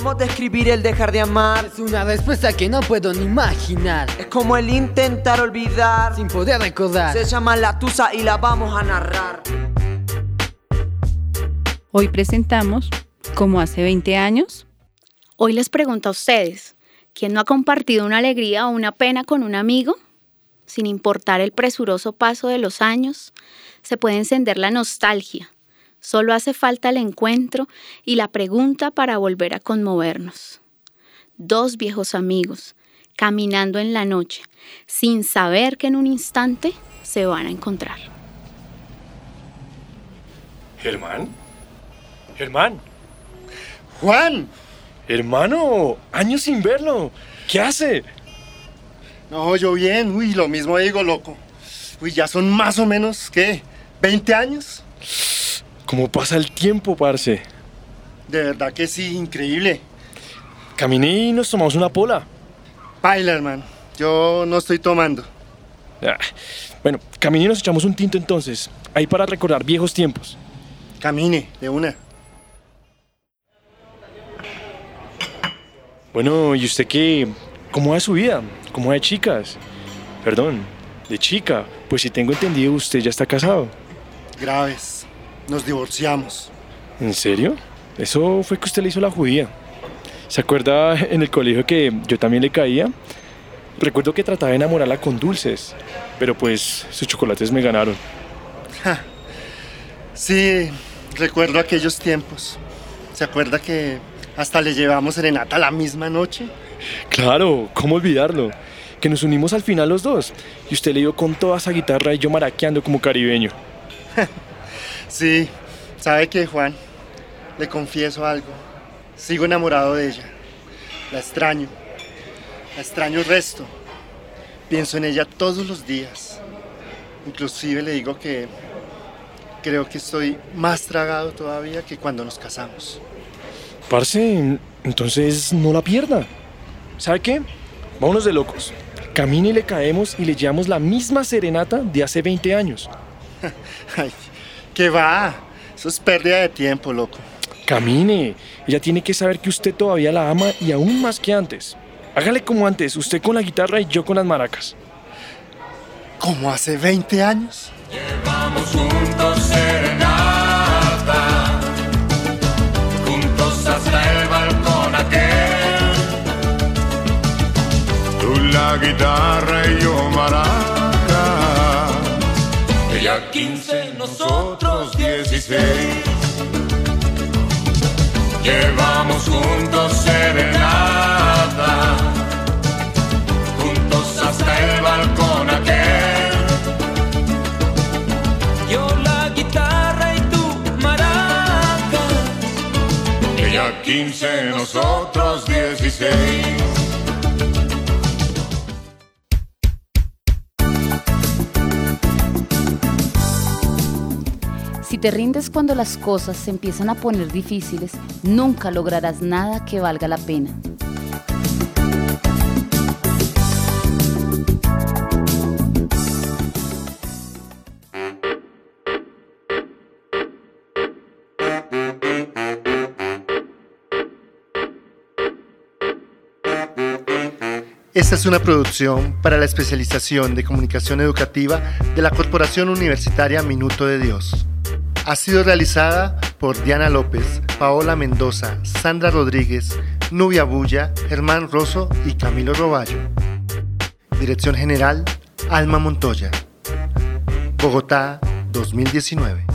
¿Cómo describir el dejar de amar? Es una respuesta que no puedo ni imaginar. Es como el intentar olvidar sin poder recordar. Se llama La Tusa y la vamos a narrar. Hoy presentamos ¿Cómo hace 20 años? Hoy les pregunto a ustedes, ¿quién no ha compartido una alegría o una pena con un amigo? Sin importar el presuroso paso de los años, se puede encender la nostalgia. Solo hace falta el encuentro y la pregunta para volver a conmovernos. Dos viejos amigos, caminando en la noche, sin saber que en un instante se van a encontrar. ¿Germán? ¿Germán? ¡Juan! Hermano, años sin verlo. ¿Qué hace? No, yo bien. Uy, lo mismo digo, loco. Uy, ya son más o menos, ¿qué? ¿20 años? ¿Cómo pasa el tiempo, parce? De verdad que sí, increíble. Caminé y nos tomamos una pola. Baila, hermano. Yo no estoy tomando. Bueno, caminé y nos echamos un tinto entonces. Ahí para recordar viejos tiempos. Camine, de una. Bueno, ¿y usted qué? ¿Cómo va su vida? ¿Cómo va de chicas? Perdón, de chica. Pues si tengo entendido, usted ya está casado. Graves. Nos divorciamos. ¿En serio? Eso fue que usted le hizo la judía. ¿Se acuerda en el colegio que yo también le caía? Recuerdo que trataba de enamorarla con dulces, pero pues sus chocolates me ganaron. Sí, recuerdo aquellos tiempos. ¿Se acuerda que hasta le llevamos serenata la misma noche? Claro, ¿cómo olvidarlo? Que nos unimos al final los dos y usted le dio con toda esa guitarra y yo maraqueando como caribeño. Sí, ¿sabe qué, Juan? Le confieso algo. Sigo enamorado de ella. La extraño resto. Pienso en ella todos los días. Inclusive le digo que creo que estoy más tragado todavía que cuando nos casamos. Parce, entonces no la pierda. ¿Sabe qué? Vámonos de locos. Camine y le caemos y le llevamos la misma serenata de hace 20 años. Ay, ¿qué va? Eso es pérdida de tiempo, loco. Camine. Ella tiene que saber que usted todavía la ama y aún más que antes. Hágale como antes, usted con la guitarra y yo con las maracas. ¿Como hace 20 años? Llevamos juntos serenata, juntos hasta el balcón aquel. Tú la guitarra y yo maraca. Ella 15, nosotros 16. Llevamos juntos serenata, juntos hasta el balcón aquel. Yo la guitarra y tú maracas. Ella 15, nosotros 16. Si te rindes cuando las cosas se empiezan a poner difíciles, nunca lograrás nada que valga la pena. Esta es una producción para la especialización de comunicación educativa de la Corporación Universitaria Minuto de Dios. Ha sido realizada por Diana López, Paola Mendoza, Sandra Rodríguez, Nubia Bulla, Germán Rosso y Camilo Roballo. Dirección General, Alma Montoya. Bogotá, 2019.